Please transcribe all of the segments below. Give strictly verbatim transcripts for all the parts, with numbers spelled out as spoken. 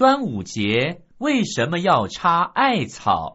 端午节为什么要插艾草？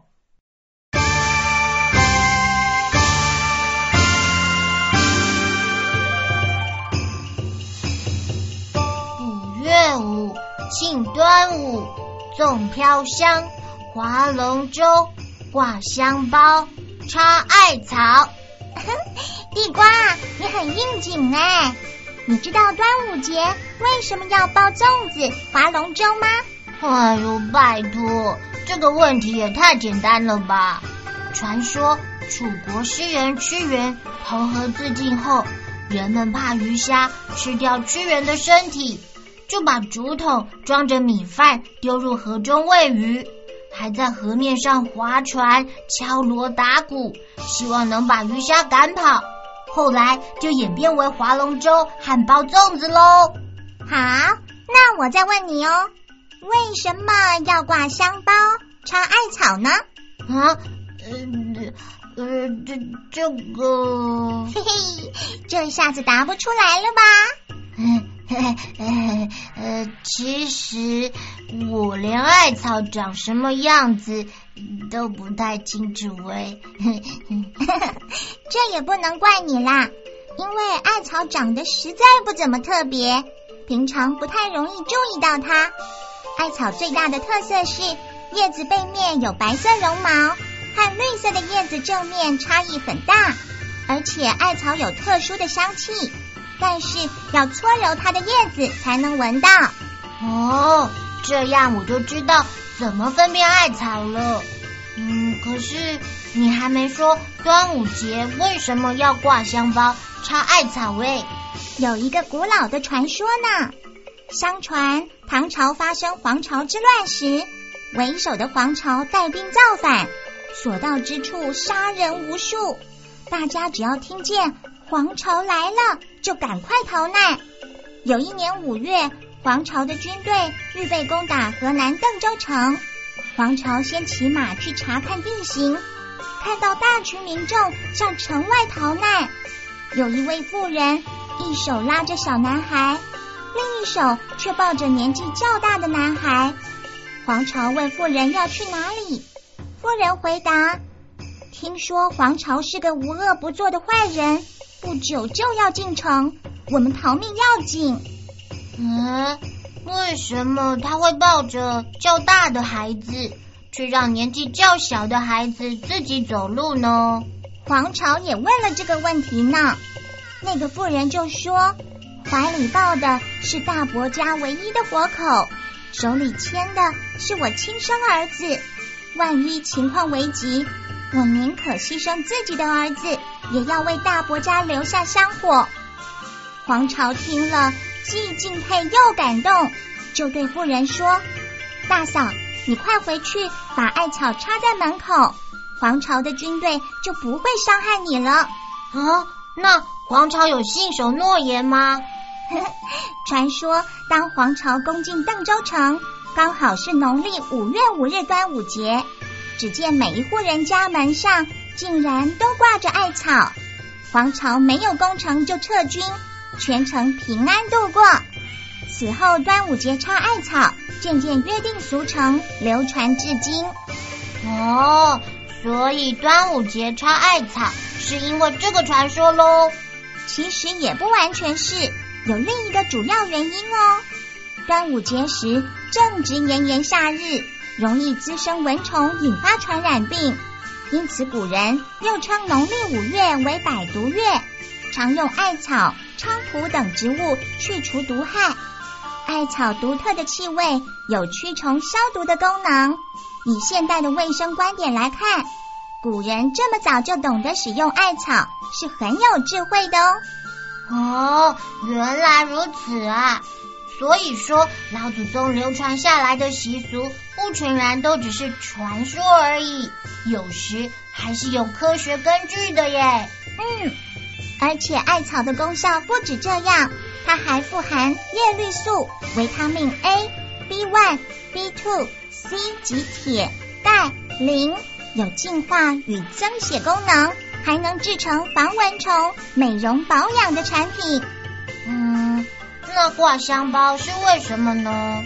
五月五，庆端午，粽飘香，划龙舟，挂香包，插艾草。 地瓜，你很应景哎！你知道端午节为什么要包粽子、划龙舟吗？ 哎呦，拜托，这个问题也太简单了吧！传说楚国诗人屈原投河自尽后，人们怕鱼虾吃掉屈原的身体，就把竹筒装着米饭丢入河中喂鱼，还在河面上划船、敲锣打鼓，希望能把鱼虾赶跑。后来就演变为划龙舟和包粽子咯。 好，那我再问你哦，为什么要挂香包、插艾草呢？ 啊，呃呃，这这个， 嘿嘿，这下子答不出来了吧？ 呃呃，其实我连艾草长什么样子都不太清楚诶。 这也不能怪你啦，因为艾草长得实在不怎么特别，平常不太容易注意到它。艾草最大的特色是叶子背面有白色绒毛，和绿色的叶子正面差异很大，而且艾草有特殊的香气，但是要搓揉它的叶子才能闻到。 哦，这样我就知道怎么分辨艾草了。嗯，可是你还没说端午节为什么要挂香包、插艾草诶？ 有一个古老的传说呢。相传唐朝发生黄巢之乱时，为首的黄巢带兵造反，所到之处杀人无数。大家只要听见黄巢来了，就赶快逃难。有一年五月，黄巢的军队预备攻打河南邓州城。黄巢先骑马去查看地形，看到大群民众向城外逃难，有一位妇人一手拉着小男孩，另一手却抱着年纪较大的男孩。黄巢问妇人要去哪里，妇人回答：听说黄巢是个无恶不作的坏人，不久就要进城，我们逃命要紧。 嗯，为什么他会抱着较大的孩子，却让年纪较小的孩子自己走路呢？ 黄巢也问了这个问题呢。那个妇人就说，怀里抱的是大伯家唯一的活口，手里牵的是我亲生儿子，万一情况危急，我宁可牺牲自己的儿子，也要为大伯家留下香火。黄巢听了既敬佩又感动，就对妇人说，大嫂，你快回去把艾草插在门口，黄巢的军队就不会伤害你了。 啊，那黄巢有信守诺言吗？ 传说当黄巢攻进邓州城，刚好是农历五月五日端午节，只见每一户人家门上竟然都挂着艾草。黄巢没有攻城就撤军，全城平安度过。此后端午节插艾草渐渐约定俗成，流传至今。 哦，所以端午节插艾草是因为这个传说咯。 其实也不完全是，有另一个主要原因哦。端午节时正值炎炎夏日，容易滋生蚊虫，引发传染病，因此古人又称农历五月为百毒月，常用艾草、菖蒲等植物去除毒害。艾草独特的气味有驱虫消毒的功能。以现代的卫生观点来看，古人这么早就懂得使用艾草，是很有智慧的哦。 哦，原来如此啊！所以说，老祖宗流传下来的习俗，不全然都只是传说而已，有时还是有科学根据的耶。 嗯，而且艾草的功效不止这样，它还富含叶绿素、维他命 A、B 一、B 二、C 及铁、钙、磷，有净化与增血功能，还能制成防蚊虫、美容保养的产品。 嗯，那挂香包是为什么呢？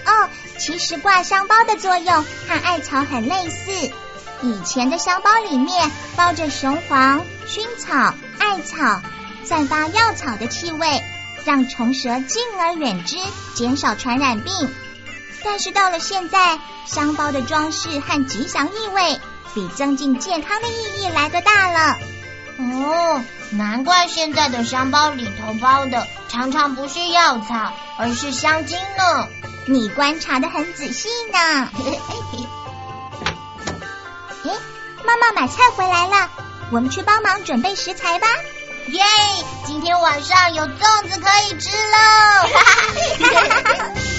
哦，其实挂香包的作用和艾草很类似。以前的香包里面包着雄黄、薰草、艾草，散发药草的气味，让虫蛇敬而远之，减少传染病。但是到了现在，香包的装饰和吉祥意味比增进健康的意义来得大了。 哦，难怪现在的香包里头包的常常不是药草，而是香精呢。 你观察得很仔细呢。诶，妈妈买菜回来了，我们去帮忙准备食材吧。 耶，今天晚上有粽子可以吃喽！